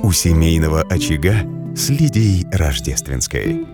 у семейного очага с Лидией Рождественской.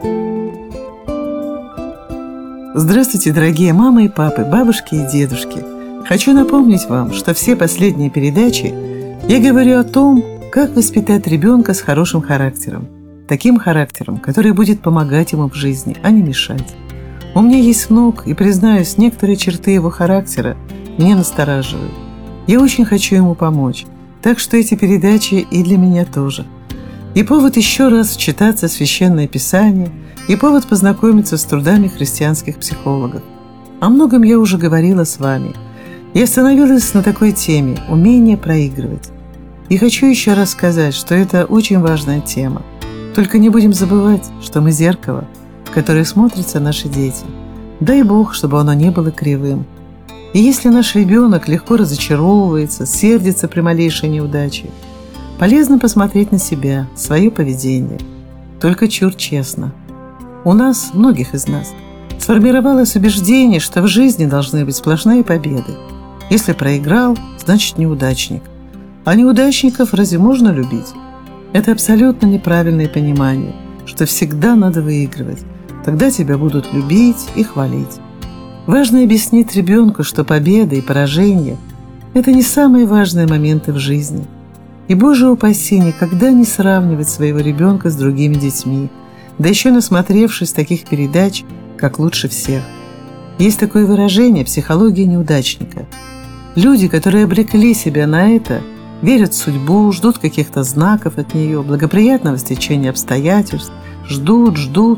Здравствуйте, дорогие мамы и папы, бабушки и дедушки. Хочу напомнить вам, что все последние передачи я говорю о том, как воспитать ребенка с хорошим характером. Таким характером, который будет помогать ему в жизни, а не мешать. У меня есть внук, и, признаюсь, некоторые черты его характера меня настораживают. Я очень хочу ему помочь, так что эти передачи и для меня тоже. И повод еще раз вчитаться в Священное Писание, и повод познакомиться с трудами христианских психологов. О многом я уже говорила с вами. Я остановилась на такой теме – умение проигрывать. И хочу еще раз сказать, что это очень важная тема. Только не будем забывать, что мы зеркало, в которое смотрятся наши дети. Дай Бог, чтобы оно не было кривым. И если наш ребенок легко разочаровывается, сердится при малейшей неудаче, полезно посмотреть на себя, свое поведение. Только чур честно. У нас, многих из нас, сформировалось убеждение, что в жизни должны быть сплошные победы. Если проиграл, значит неудачник. А неудачников разве можно любить? Это абсолютно неправильное понимание, что всегда надо выигрывать. Тогда тебя будут любить и хвалить. Важно объяснить ребенку, что победа и поражение – это не самые важные моменты в жизни. И, Боже упаси, никогда не сравнивать своего ребенка с другими детьми, да еще насмотревшись таких передач, как «Лучше всех». Есть такое выражение «психология неудачника». Люди, которые обрекли себя на это, верят в судьбу, ждут каких-то знаков от нее, благоприятного стечения обстоятельств, ждут.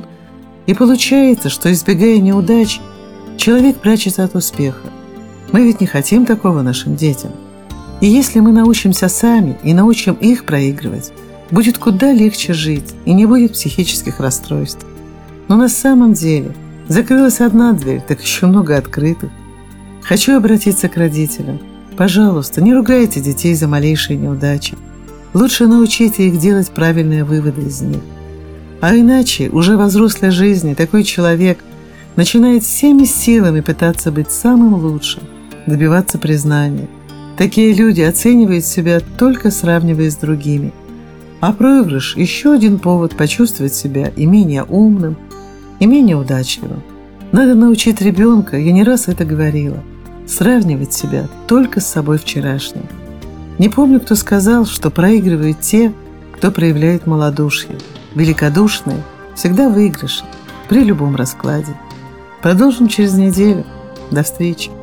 И получается, что, избегая неудач, человек прячется от успеха. Мы ведь не хотим такого нашим детям. И если мы научимся сами и научим их проигрывать, будет куда легче жить и не будет психических расстройств. Но на самом деле закрылась одна дверь, так еще много открытых. Хочу обратиться к родителям. Пожалуйста, не ругайте детей за малейшие неудачи. Лучше научите их делать правильные выводы из них. А иначе, уже во взрослой жизни, такой человек начинает всеми силами пытаться быть самым лучшим, добиваться признания. Такие люди оценивают себя, только сравнивая с другими. А проигрыш – еще один повод почувствовать себя и менее умным, и менее удачливым. Надо научить ребенка, я не раз это говорила, сравнивать себя только с собой вчерашним. Не помню, кто сказал, что проигрывают те, кто проявляет малодушие. Великодушные всегда выигрыши при любом раскладе. Продолжим через неделю. До встречи.